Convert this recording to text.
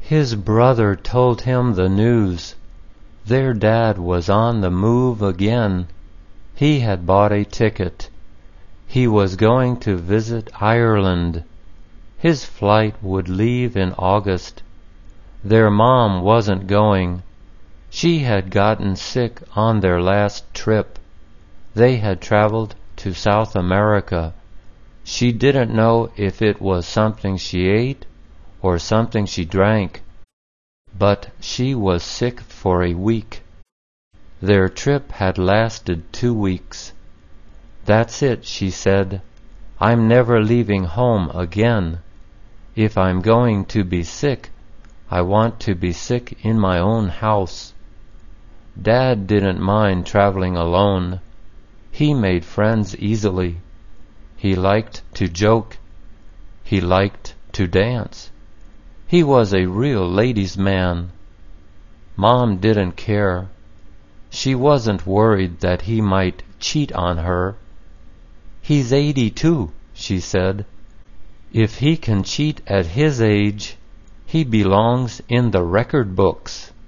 His brother told him the news. Their dad was on the move again. He had bought a ticket. He was going to visit Ireland. His flight would leave in August. Their mom wasn't going. She had gotten sick on their last trip. They had traveled to South America. She didn't know if it was something she ate or something she drank, but she was sick for a week. Their trip had lasted 2 weeks. "That's it," she said. "I'm never leaving home again. If I'm going to be sick, I want to be sick in my own house." Dad didn't mind traveling alone. He made friends easily. He liked to joke. He liked to dance. He was a real ladies' man. Mom didn't care. She wasn't worried that he might cheat on her. "He's 82, she said. "If he can cheat at his age, he belongs in the record books."